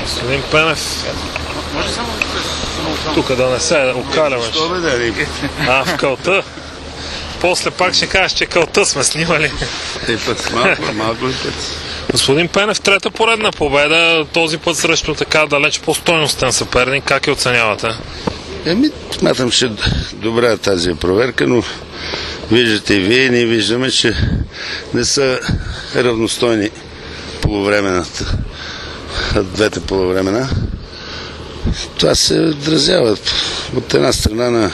Господин Пенев, може само тук да не се окаляваш. В кълта. После пак ще кажеш, че кълта сме снимали. малко ли път? Господин Пенев, трета поредна победа, този път срещу така далеч по-стойностен съперник. Как я оценявате? Смятам, че добра е тази проверка, но виждате и вие, ние виждаме, че не са равностойни полувремената, двете полувремена. Това се отразява от една страна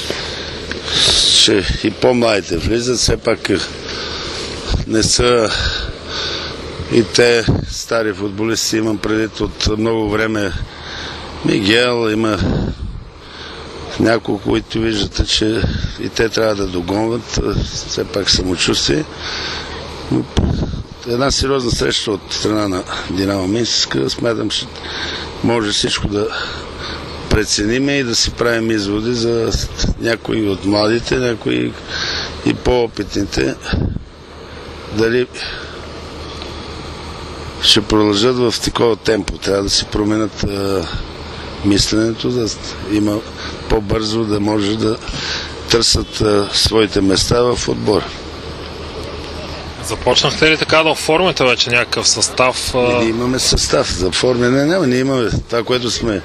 че и по-младите влизат, все пак не са и те стари футболисти, имам предвид от много време. Мигел, има няколко, които виждате, че и те трябва да догонват, все пак самочувствие. Една сериозна среща от страна на Динамо Минск, смятам, че може всичко да прецениме и да си правим изводи за някои от младите, някои и по-опитните, дали ще продължат в такова темпо. Трябва да си променят мисленето, да има по-бързо, да може да търсят своите места в отбора. Започнахте ли така да оформяте вече някакъв състав? Ние имаме състав за оформяне. Няма, ние имаме това, което сме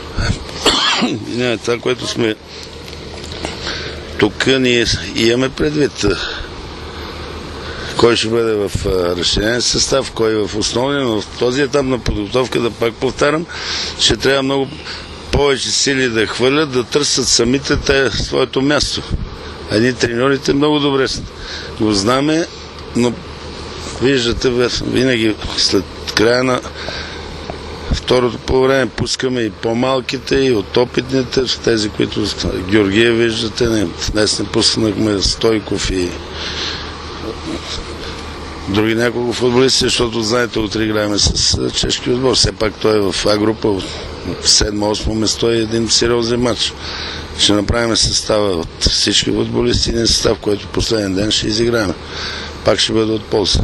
тук, ние имаме предвид кой ще бъде в разширен състав, кой в основния, но в този етап на подготовка, да пак повтарям, ще трябва много повече сили да хвърлят, да търсят самите те своето място. А ние треньорите много добре го знаме, но виждате, винаги след края на второто полувреме пускаме и по-малките, и от опитните, тези, които Георгия виждате, днес не пуснахме Стойков и други няколко футболисти, защото знаете, утре играем с чешки отбор. Все пак той е в А група, в 7-8 место и един сериозен матч. Ще направим състава от всички футболисти, един състав, който последен ден ще изиграем. Пак ще бъде от полза.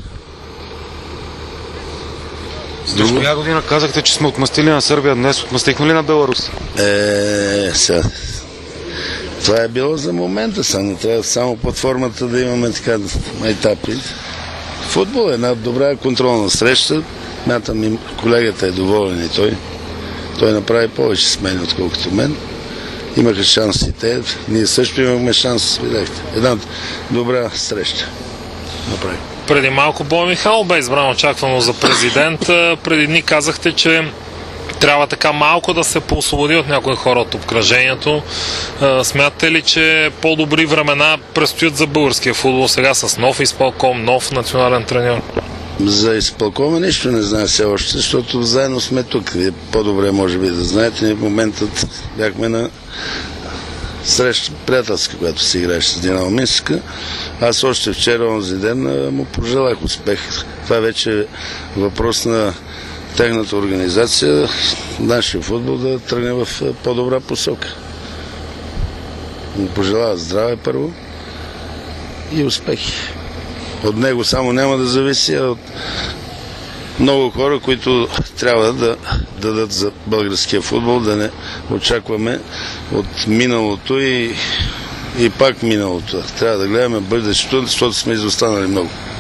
Коя година казахте, че сме отмъстили на Сърбия, днес отмъстихме ли на Беларус? Сега. Това е било за момента, сега не трябва само под формата да имаме така етапи. Футбол е една добра контролна среща. Мятам и колегата е доволен и той. Той направи повече смени, отколкото мен. Имаха шанс и те. Ние също имахме шанс, видяхте. Една добра среща направи. Преди малко Бой Михайло бе избран очаквано за президент. Преди дни казахте, че трябва така малко да се поосвободи от някои хора от обкръжението. Смятате ли, че по-добри времена предстоят за българския футбол сега с нов изпълком, нов национален треньор? За изпълкома нищо не знае все още, защото заедно сме тук. Вие по-добре може би да знаете. Ние в момента бяхме на среща приятелска, която се играеше с Динамо Минск. Аз още вчера, онзи ден, му пожелах успех. Това вече е въпрос на тяхната организация, нашия футбол да тръгне в по-добра посока. Му пожелава здраве първо и успехи. От него само няма да зависи, а от много хора, които трябва да дадат за българския футбол, да не очакваме от миналото и пак миналото. Трябва да гледаме бъдещето, защото сме изостанали много.